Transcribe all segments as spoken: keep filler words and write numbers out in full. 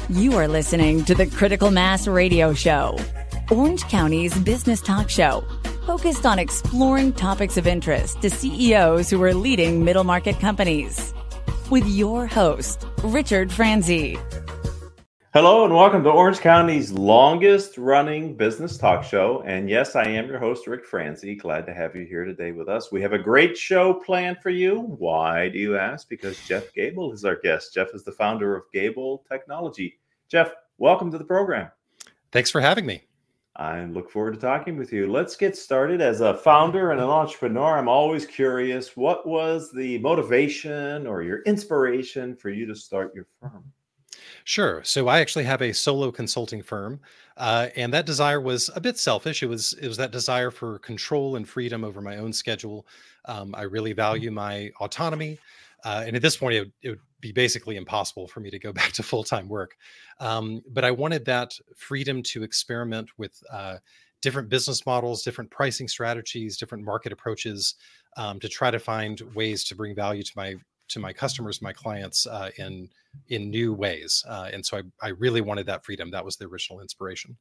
You are listening to the Critical Mass Radio Show, Orange County's business talk show, focused on exploring topics of interest to C E Os who are leading middle market companies. With your host, Richard Franzi. Hello and welcome to Orange County's longest running business talk show. And yes, I am your host, Rick Franzi. Glad to have you here today with us. We have a great show planned for you. Why do you ask? Because Jeff Gable is our guest. Jeff is the founder of Gable Technology. Jeff, welcome to the program. Thanks for having me. I look forward to talking with you. Let's get started. As a founder and an entrepreneur, I'm always curious, what was the motivation or your inspiration for you to start your firm? Sure. So I actually have a solo consulting firm, uh, and that desire was a bit selfish. It was it was that desire for control and freedom over my own schedule. Um, I really value my autonomy, uh, and at this point, it would, it would be basically impossible for me to go back to full-time work. Um, but I wanted that freedom to experiment with uh, different business models, different pricing strategies, different market approaches, um, to try to find ways to bring value to my to my customers, my clients, uh, in in new ways. Uh, and so I, I really wanted that freedom. That was the original inspiration.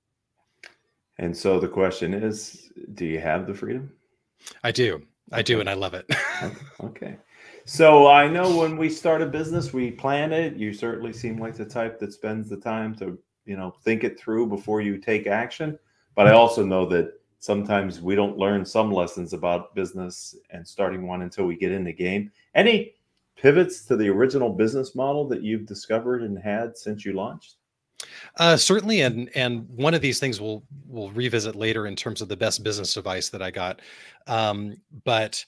And so the question is, do you have the freedom? I do. I do. And I love it. Okay. So I know when we start a business, we plan it. You certainly seem like the type that spends the time to, you know, think it through before you take action. But I also know that sometimes we don't learn some lessons about business and starting one until we get in the game. Any pivots to the original business model that you've discovered and had since you launched? Uh, certainly, and and one of these things we'll we'll revisit later in terms of the best business advice that I got. Um, but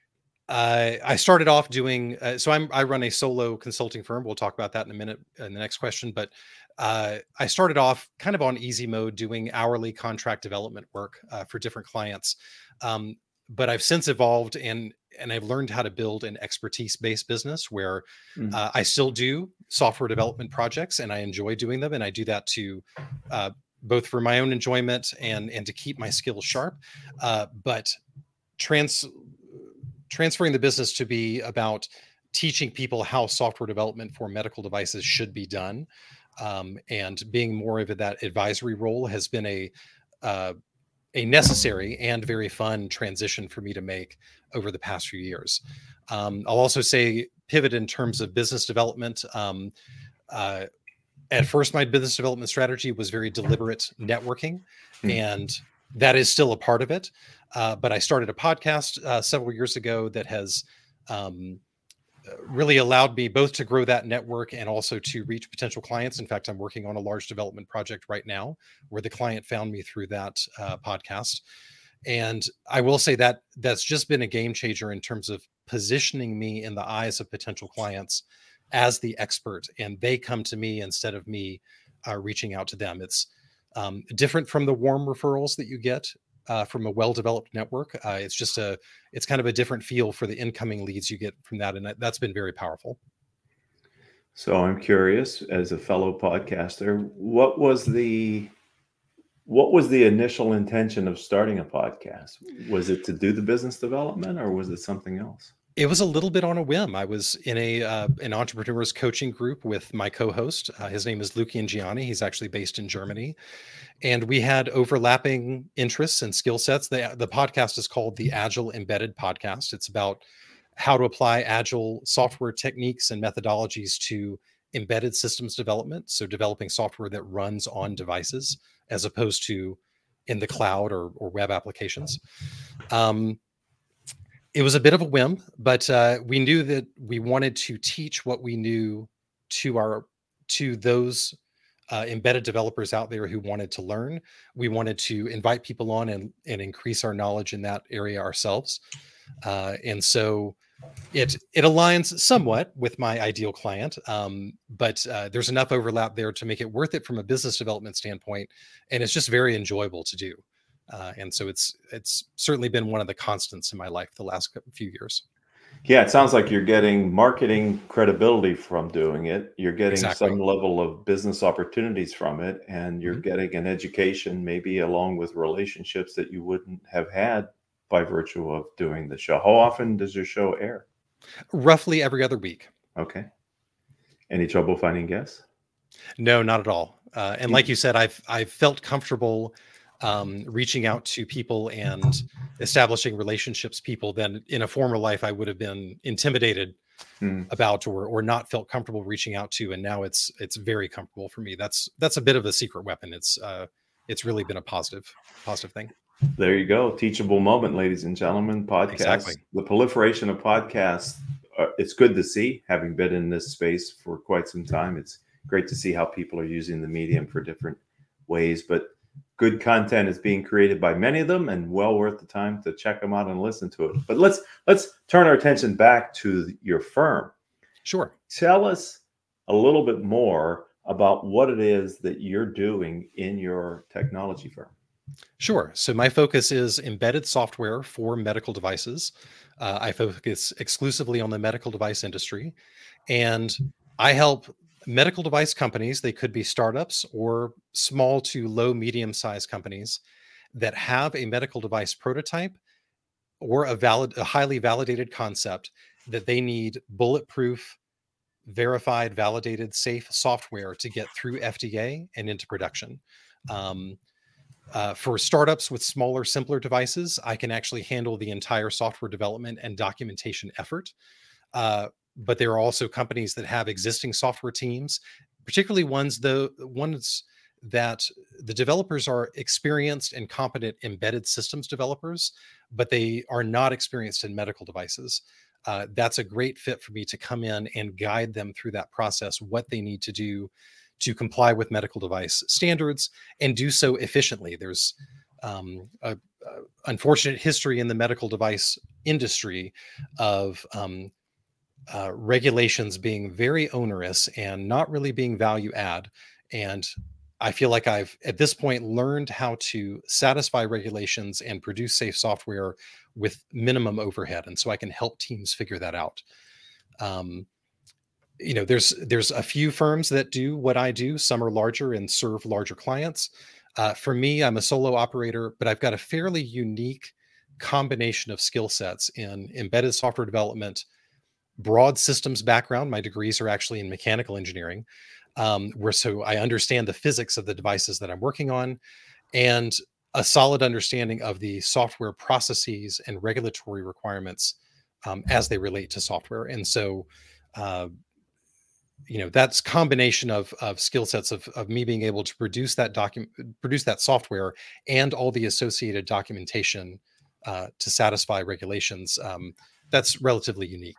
uh, I started off doing uh, so. I'm I run a solo consulting firm. We'll talk about that in a minute in the next question. But uh, I started off kind of on easy mode, doing hourly contract development work uh, for different clients. Um, but I've since evolved and and I've learned how to build an expertise-based business where mm. uh, I still do software development projects and I enjoy doing them. And I do that to uh, both for my own enjoyment and, and to keep my skills sharp. Uh, but trans transferring the business to be about teaching people how software development for medical devices should be done, um, and being more of that advisory role has been a uh, a necessary and very fun transition for me to make over the past few years. Um, I'll also say pivot in terms of business development. Um, uh, at first, my business development strategy was very deliberate networking, mm. and that is still a part of it. Uh, but I started a podcast uh, several years ago that has um, really allowed me both to grow that network and also to reach potential clients. In fact, I'm working on a large development project right now where the client found me through that uh, podcast. And I will say that that's just been a game changer in terms of positioning me in the eyes of potential clients as the expert, and they come to me instead of me uh, reaching out to them. It's um, different from the warm referrals that you get Uh, from a well-developed network. Uh, it's just a, it's kind of a different feel for the incoming leads you get from that. And that, that's been very powerful. So I'm curious, as a fellow podcaster, what was the, what was the initial intention of starting a podcast? Was it to do the business development or was it something else? It was a little bit on a whim. I was in a uh, an entrepreneurs coaching group with my co-host. Uh, his name is Lukian Gianni. He's actually based in Germany. And we had overlapping interests and skill sets. The, the podcast is called the Agile Embedded Podcast. It's about how to apply Agile software techniques and methodologies to embedded systems development. So developing software that runs on devices as opposed to in the cloud or, or web applications. Um, It was a bit of a whim, but uh, we knew that we wanted to teach what we knew to our to those uh, embedded developers out there who wanted to learn. We wanted to invite people on and, and increase our knowledge in that area ourselves. Uh, and so it it aligns somewhat with my ideal client, um, but uh, there's enough overlap there to make it worth it from a business development standpoint. And it's just very enjoyable to do. Uh, and so it's it's certainly been one of the constants in my life the last few years. Yeah, it sounds like you're getting marketing credibility from doing it. You're getting Exactly. some level of business opportunities from it, and you're Mm-hmm. getting an education maybe along with relationships that you wouldn't have had by virtue of doing the show. How often does your show air? Roughly every other week. Okay. Any trouble finding guests? No, not at all. Uh, and like you said, I've I've felt comfortable um, reaching out to people and establishing relationships. People then in a former life I would have been intimidated Mm. about or or not felt comfortable reaching out to, and now it's it's very comfortable for me. That's that's a bit of a secret weapon. It's uh, it's really been a positive positive thing. There you go. Teachable moment, ladies and gentlemen. Podcasts. Exactly. The proliferation of podcasts. Uh, it's good to see, having been in this space for quite some time. It's great to see how people are using the medium for different ways, but good content is being created by many of them, and well worth the time to check them out and listen to it. But let's let's turn our attention back to your firm. Sure. Tell us a little bit more about what it is that you're doing in your technology firm. Sure. So my focus is embedded software for medical devices. Uh, I focus exclusively on the medical device industry, and I help medical device companies. They could be startups or small to low, medium-sized companies that have a medical device prototype or a valid, a highly validated concept that they need bulletproof, verified, validated, safe software to get through F D A and into production. Um, Uh, for startups with smaller, simpler devices, I can actually handle the entire software development and documentation effort. Uh, but there are also companies that have existing software teams, particularly ones the ones that the developers are experienced and competent embedded systems developers, but they are not experienced in medical devices. Uh, that's a great fit for me to come in and guide them through that process, what they need to do to comply with medical device standards and do so efficiently. There's um, a, a unfortunate history in the medical device industry of um, uh, regulations being very onerous and not really being value add. And I feel like I've at this point learned how to satisfy regulations and produce safe software with minimum overhead. And so I can help teams figure that out. Um, you know, there's there's a few firms that do what I do. Some are larger and serve larger clients. Uh, for me, I'm a solo operator, but I've got a fairly unique combination of skill sets in embedded software development, broad systems background. My degrees are actually in mechanical engineering, um, where so I understand the physics of the devices that I'm working on, and a solid understanding of the software processes and regulatory requirements um, as they relate to software. And so, uh, you know, that's combination of of skill sets of of me being able to produce that document, produce that software, and all the associated documentation uh, to satisfy regulations. Um, that's relatively unique.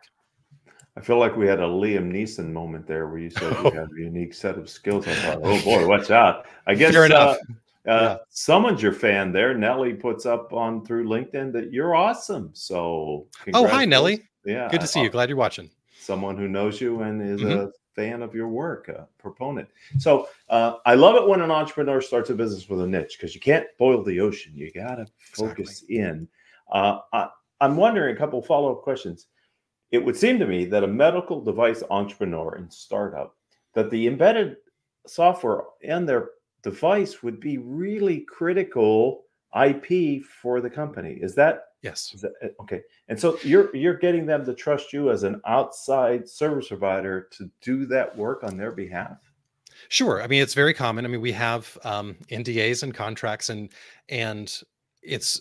I feel like we had a Liam Neeson moment there where you said you had a unique set of skills. I thought, oh boy, watch out. I guess Fair enough. Uh, uh, Yeah. someone's your fan there. Nellie puts up on through LinkedIn that you're awesome. So Oh, hi, Nellie. Yeah. Good to see you. Glad you're watching. Someone who knows you and is Mhm. a fan of your work, a proponent. So uh, I love it when an entrepreneur starts a business with a niche, because you can't boil the ocean. You got to focus in. Uh, I, I'm wondering a couple follow-up questions. It would seem to me that a medical device entrepreneur and startup, that the embedded software and their device would be really critical I P for the company. Is that Yes. Is that, okay. And so you're you're getting them to trust you as an outside service provider to do that work on their behalf? Sure. I mean, it's very common. I mean, we have um, N D As and contracts, and and it's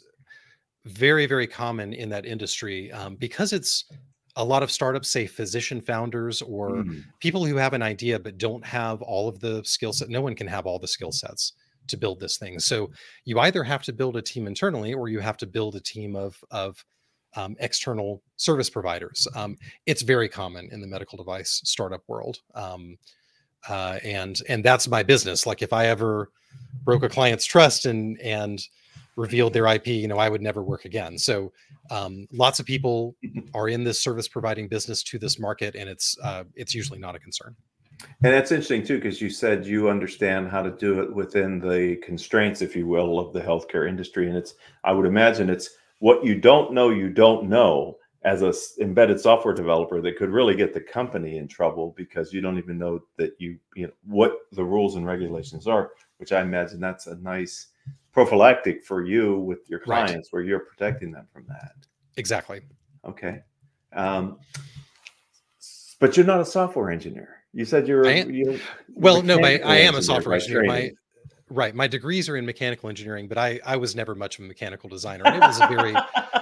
very, very common in that industry um, because it's a lot of startups, say physician founders or Hmm. people who have an idea but don't have all of the skill set. No one can have all the skill sets to build this thing. So you either have to build a team internally, or you have to build a team of of um, external service providers. Um, it's very common in the medical device startup world, um, uh, and and that's my business. Like if I ever broke a client's trust and and revealed their I P, you know, I would never work again. So um, lots of people are in this service providing business to this market, and it's uh, it's usually not a concern. And that's interesting too, because you said you understand how to do it within the constraints, if you will, of the healthcare industry. And it's, I would imagine it's what you don't know, you don't know as a s- embedded software developer that could really get the company in trouble, because you don't even know that you, you know, what the rules and regulations are, which I imagine that's a nice prophylactic for you with your Right. clients, where you're protecting them from that. Exactly. Okay. Um, but you're not a software engineer. You said you're, I a, am, you're well, no, my, mechanical I am a engineer software by engineer. My training. right, my degrees are in mechanical engineering, but I I was never much of a mechanical designer. And it was a very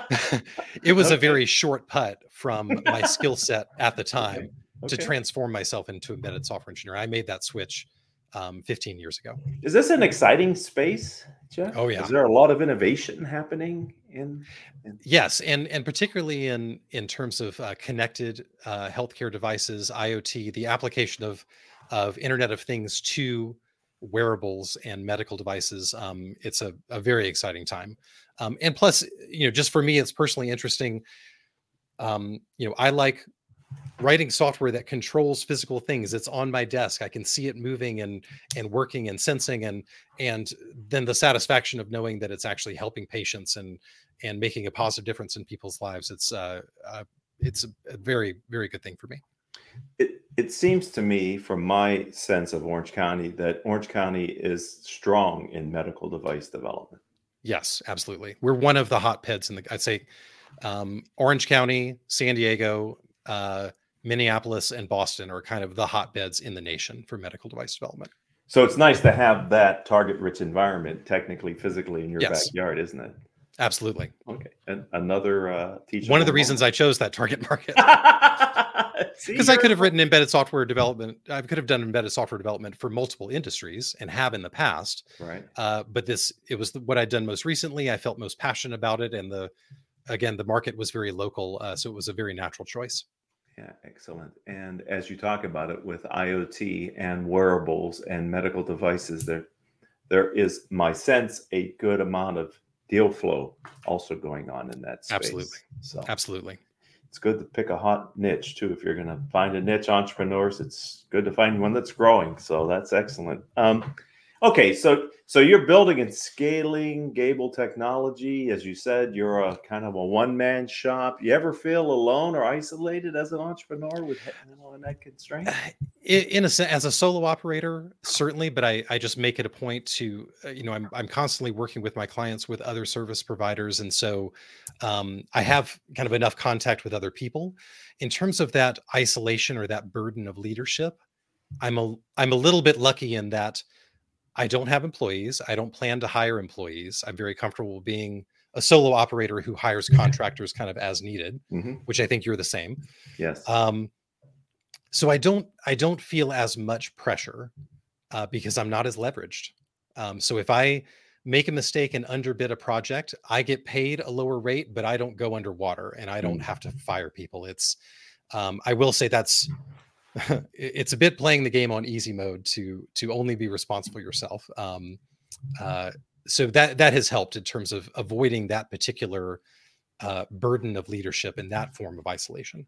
it was a Okay. very short putt from my skill set at the time Okay. to transform myself into embedded software engineer. I made that switch um, fifteen years ago. Is this an exciting space, Jeff? Oh, yeah. Is there a lot of innovation happening in? in... Yes, and and particularly in in terms of uh, connected uh, healthcare devices, IoT, the application of of Internet of Things to wearables and medical devices. Um, it's a, a very exciting time, um, and plus, you know, just for me, it's personally interesting. Um, you know, I like writing software that controls physical things. It's on my desk. I can see it moving and and working and sensing, and and then the satisfaction of knowing that it's actually helping patients and and making a positive difference in people's lives. It's uh, uh it's a, a very, very good thing for me. It it seems to me, from my sense of Orange County, that Orange County is strong in medical device development. Yes, absolutely. We're one of the hotbeds in the, I'd say, um, Orange County, San Diego, uh, Minneapolis, and Boston are kind of the hotbeds in the nation for medical device development. So it's nice to have that target-rich environment, technically, physically, in your Yes. backyard, isn't it? Absolutely. Okay, and another uh, teachable One of the reasons moment. I chose that target market. See, Because I you're- could have written embedded software development. I could have done embedded software development for multiple industries and have in the past. right. Uh, but this, it was the, what I'd done most recently. I felt most passionate about it. And the, again, the market was very local. Uh, so it was a very natural choice. Yeah, excellent. And as you talk about it with IoT and wearables and medical devices, there, there is, my sense, a good amount of deal flow also going on in that space. Absolutely. So Absolutely. it's good to pick a hot niche too. If you're going to find a niche, entrepreneurs, it's good to find one that's growing. So that's excellent. Um, okay, so so you're building and scaling Gable Technology. As you said, you're a kind of a one-man shop. You ever feel alone or isolated as an entrepreneur with, you know, that constraint? In, in a sense, as a solo operator, certainly, but I, I just make it a point to, uh, you know, I'm, I'm constantly working with my clients with other service providers. And so um, I have kind of enough contact with other people. In terms of that isolation or that burden of leadership, I'm a, I'm a little bit lucky in that I don't have employees. I don't plan to hire employees. I'm very comfortable being a solo operator who hires contractors kind of as needed, Mm-hmm. which I think you're the same. Yes. Um, so I don't, I don't feel as much pressure uh, because I'm not as leveraged. Um, so if I make a mistake and underbid a project, I get paid a lower rate, but I don't go underwater and I don't Mm. have to fire people. It's, um, I will say that's, it's a bit playing the game on easy mode to to only be responsible yourself. Um, uh, so that that has helped in terms of avoiding that particular uh, burden of leadership and that form of isolation.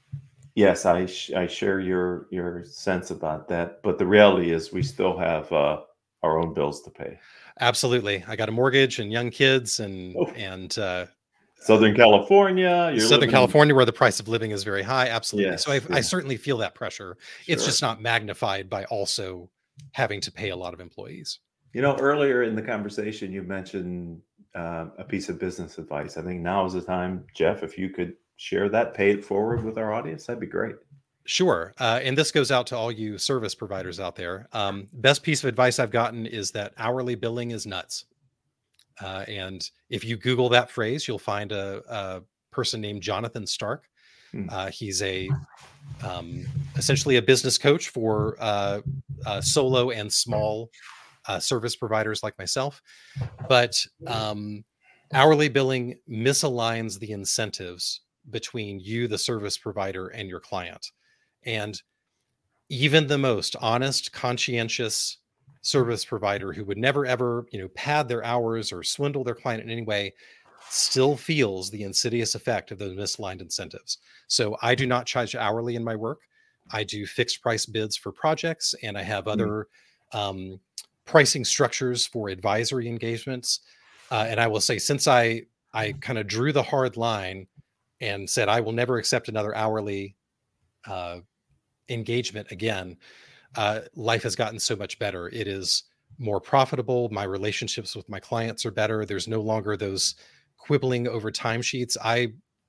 Yes, I sh- I share your your sense about that. But the reality is, we still have uh, our own bills to pay. Absolutely, I got a mortgage and young kids, and Oh. and uh, Southern California, you're Southern living- California, where the price of living is very high. Absolutely. Yes, so I, yeah. I certainly feel that pressure. It's Sure. just not magnified by also having to pay a lot of employees. You know, earlier in the conversation, you mentioned uh, a piece of business advice. I think now is the time, Jeff, if you could share that, pay it forward with our audience, that'd be great. Sure. Uh, and this goes out to all you service providers out there. Um, best piece of advice I've gotten is that hourly billing is nuts. Uh, and if you Google that phrase, you'll find a, a person named Jonathan Stark. Hmm. Uh, he's a um, essentially a business coach for uh, uh, solo and small uh, service providers like myself. But um, hourly billing misaligns the incentives between you, the service provider, and your client. And even the most honest, conscientious service provider who would never, ever, you know, pad their hours or swindle their client in any way still feels the insidious effect of those misaligned incentives. So I do not charge hourly in my work. I do fixed price bids for projects, and I have other um, pricing structures for advisory engagements. Uh, and I will say, since I, I kind of drew the hard line and said, I will never accept another hourly uh, engagement again, uh, life has gotten so much better. It is more profitable. My relationships with my clients are better. There's no longer those quibbling over timesheets. I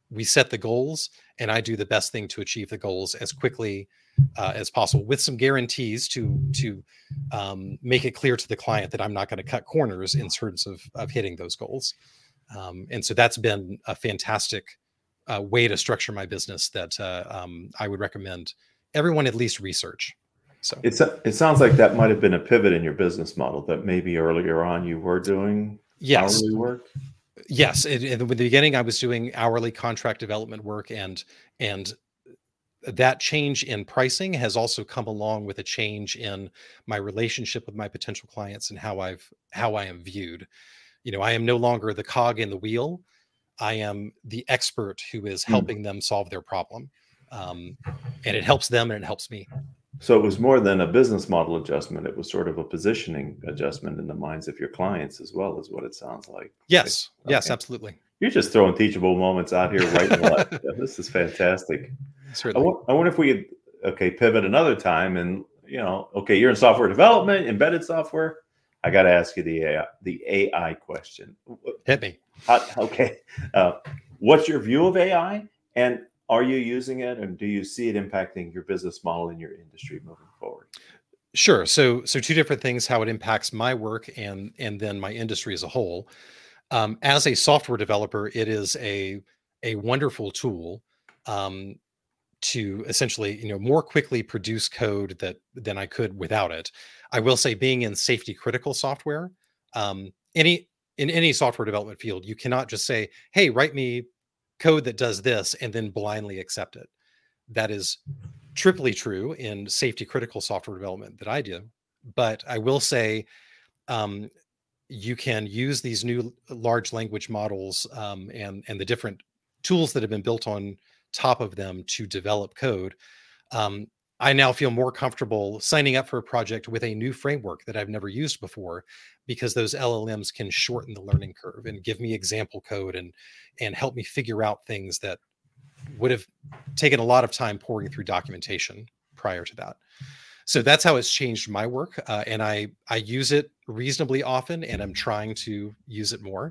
we set the goals, and I do the best thing to achieve the goals as quickly uh, as possible, with some guarantees to to um, make it clear to the client that I'm not going to cut corners in terms of of hitting those goals. Um, and so that's been a fantastic uh, way to structure my business that uh, um, I would recommend everyone at least research. So it's a, it sounds like that might have been a pivot in your business model, that maybe earlier on you were doing yes. hourly work. Yes, in, in the beginning, I was doing hourly contract development work, and and that change in pricing has also come along with a change in my relationship with my potential clients and how I've how I am viewed. You know, I am no longer the cog in the wheel. I am the expert who is helping mm. them solve their problem, um, and it helps them and it helps me. So it was more than a business model adjustment. It was sort of a positioning adjustment in the minds of your clients as well, is what it sounds like. Yes. Like, yes, okay. Absolutely. You're just throwing teachable moments out here right and left. Yeah, this is fantastic. I, w- I wonder if we could, okay, pivot another time and, you know, okay, you're in software development, embedded software. I got to ask you the A I, the A I question. Hit me. How, okay. Uh, what's your view of A I? And are you using it, and do you see it impacting your business model in your industry moving forward? Sure. So, so two different things: how it impacts my work, and and then my industry as a whole. Um, as a software developer, it is a a wonderful tool um, to essentially, you know, more quickly produce code that than I could without it. I will say, being in safety critical software, um, any in any software development field, you cannot just say, "Hey, write me code that does this," and then blindly accept it. That is triply true in safety critical software development that I do. But I will say, um, you can use these new large language models um, and and the different tools that have been built on top of them to develop code. Um, I now feel more comfortable signing up for a project with a new framework that I've never used before, because those L L Ms can shorten the learning curve and give me example code and and help me figure out things that would have taken a lot of time pouring through documentation prior to that. So that's how it's changed my work, uh, and I I use it reasonably often, and I'm trying to use it more.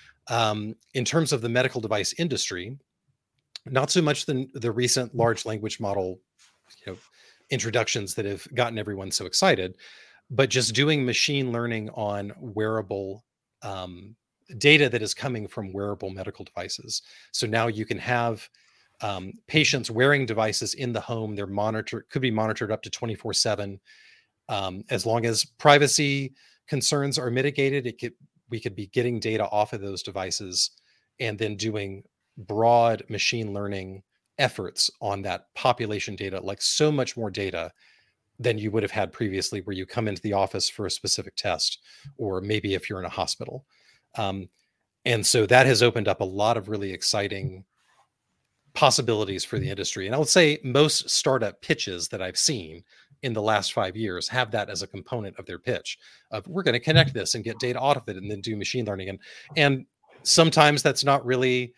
Um, in terms of the medical device industry, not so much the the recent large language model, you know, introductions that have gotten everyone so excited, but just doing machine learning on wearable um, data that is coming from wearable medical devices. So now you can have um, patients wearing devices in the home. They're monitored, could be monitored up to twenty-four seven. Um, as long as privacy concerns are mitigated, it could, we could be getting data off of those devices and then doing broad machine learning efforts on that population data, like so much more data than you would have had previously, where you come into the office for a specific test, or maybe if you're in a hospital. Um, and so that has opened up a lot of really exciting possibilities for the industry. And I would say most startup pitches that I've seen in the last five years have that as a component of their pitch of, we're going to connect this and get data out of it and then do machine learning. And, and sometimes that's not really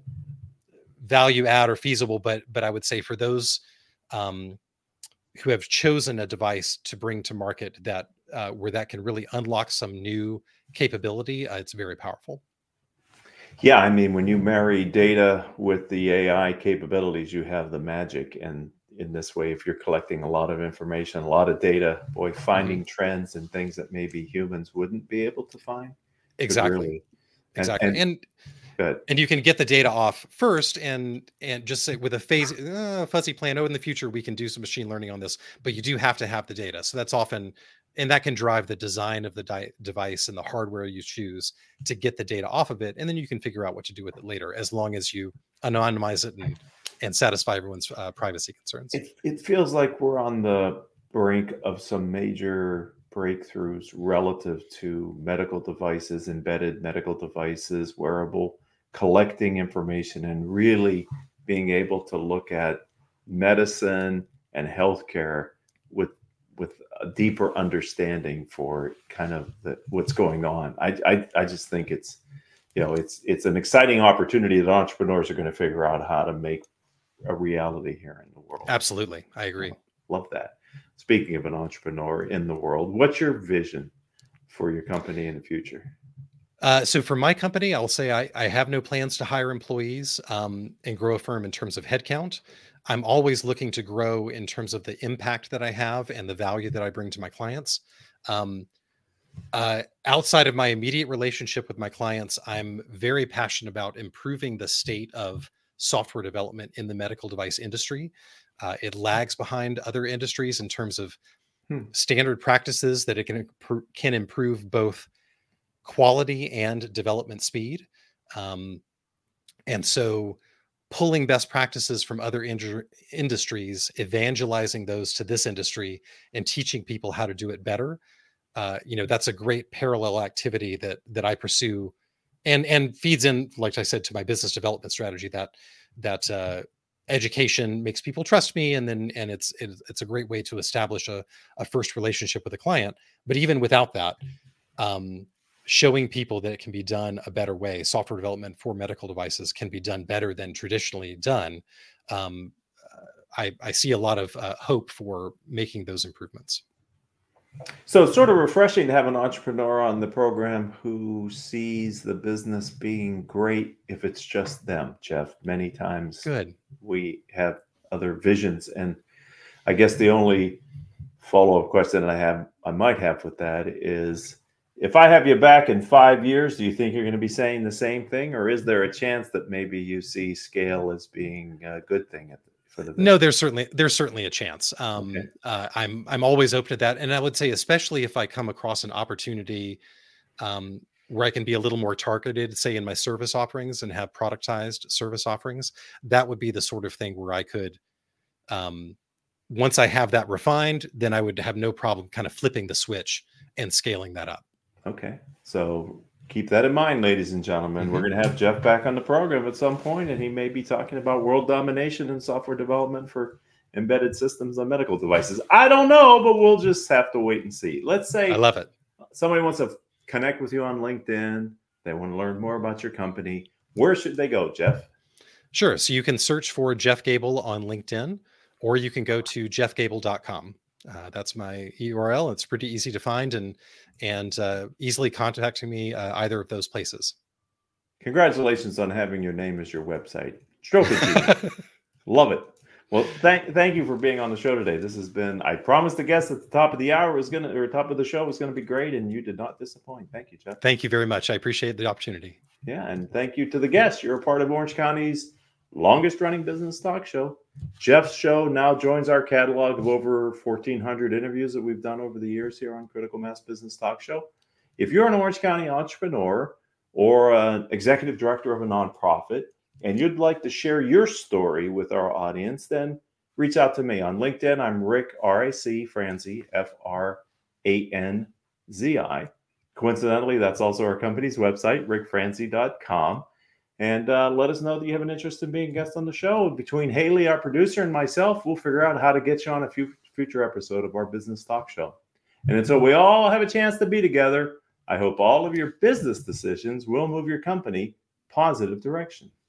value add or feasible, but, but I would say for those um, who have chosen a device to bring to market that uh, where that can really unlock some new capability, uh, it's very powerful. Yeah, I mean, when you marry data with the A I capabilities, you have the magic. And in this way, if you're collecting a lot of information, a lot of data, boy, finding mm-hmm. trends and things that maybe humans wouldn't be able to find. Exactly. Really, exactly. And, and, and, and you can get the data off first and and just say with a phase, uh, fuzzy plan, oh, in the future, we can do some machine learning on this, but you do have to have the data. So that's often, and that can drive the design of the di- device and the hardware you choose to get the data off of it. And then you can figure out what to do with it later, as long as you anonymize it and, and satisfy everyone's uh, privacy concerns. It, it feels like we're on the brink of some major breakthroughs relative to medical devices, embedded medical devices, wearable, collecting information, and really being able to look at medicine and healthcare with with a deeper understanding for kind of the, what's going on. I, I I just think it's, you know, it's it's an exciting opportunity that entrepreneurs are going to figure out how to make a reality here in the world. Absolutely. I agree. Love that. Speaking of an entrepreneur in the world, what's your vision for your company in the future? Uh, so for my company, I'll say I, I have no plans to hire employees um, and grow a firm in terms of headcount. I'm always looking to grow in terms of the impact that I have and the value that I bring to my clients. Um, uh, outside of my immediate relationship with my clients, I'm very passionate about improving the state of software development in the medical device industry. Uh, it lags behind other industries in terms of Hmm. standard practices that it can impro- can improve both quality and development speed. Um, and so pulling best practices from other indu- industries, evangelizing those to this industry and teaching people how to do it better. Uh, you know, that's a great parallel activity that, that I pursue and, and feeds in, like I said, to my business development strategy that, that, uh, education makes people trust me. And then, and it's, it's, it's a great way to establish a, a first relationship with a client. But even without that, um, showing people that it can be done a better way. Software development for medical devices can be done better than traditionally done. Um, I, I see a lot of uh, hope for making those improvements. So it's sort of refreshing to have an entrepreneur on the program who sees the business being great if it's just them, Jeff. Many times Good. we have other visions. And I guess the only follow-up question I have, I might have with that is, if I have you back in five years, do you think you're going to be saying the same thing? Or is there a chance that maybe you see scale as being a good thing at the, for the business? No, there's certainly there's certainly a chance. Um, Okay. uh, I'm I'm always open to that, and I would say, especially if I come across an opportunity um, where I can be a little more targeted, say in my service offerings and have productized service offerings, that would be the sort of thing where I could, um, once I have that refined, then I would have no problem kind of flipping the switch and scaling that up. Okay. So keep that in mind, ladies and gentlemen. Mm-hmm. We're going to have Jeff back on the program at some point, and he may be talking about world domination in software development for embedded systems on medical devices. I don't know, but we'll just have to wait and see. Let's say I love it. somebody wants to connect with you on LinkedIn. They want to learn more about your company. Where should they go, Jeff? Sure. So you can search for Jeff Gable on LinkedIn, or you can go to jeff gable dot com. Uh, that's my U R L. It's pretty easy to find and and uh, easily contacting me uh, either of those places. Congratulations on having your name as your website. Stroke it, love it. Well, thank thank you for being on the show today. This has been, I promised the guest at the top of the hour was going to, or top of the show was going to be great, and you did not disappoint. Thank you, Jeff. Thank you very much. I appreciate the opportunity. Yeah, and thank you to the guest. You're a part of Orange County's longest running business talk show. Jeff's show now joins our catalog of over fourteen hundred interviews that we've done over the years here on Critical Mass Business Talk Show. If you're an Orange County entrepreneur or an executive director of a nonprofit, and you'd like to share your story with our audience, then reach out to me on LinkedIn. I'm Rick, R I C, Franzi, F R A N Z I. Coincidentally, that's also our company's website, rick franzi dot com. And uh, let us know that you have an interest in being a guest on the show. Between Haley, our producer, and myself, we'll figure out how to get you on a few future episode of our business talk show. And until we all have a chance to be together, I hope all of your business decisions will move your company positive direction.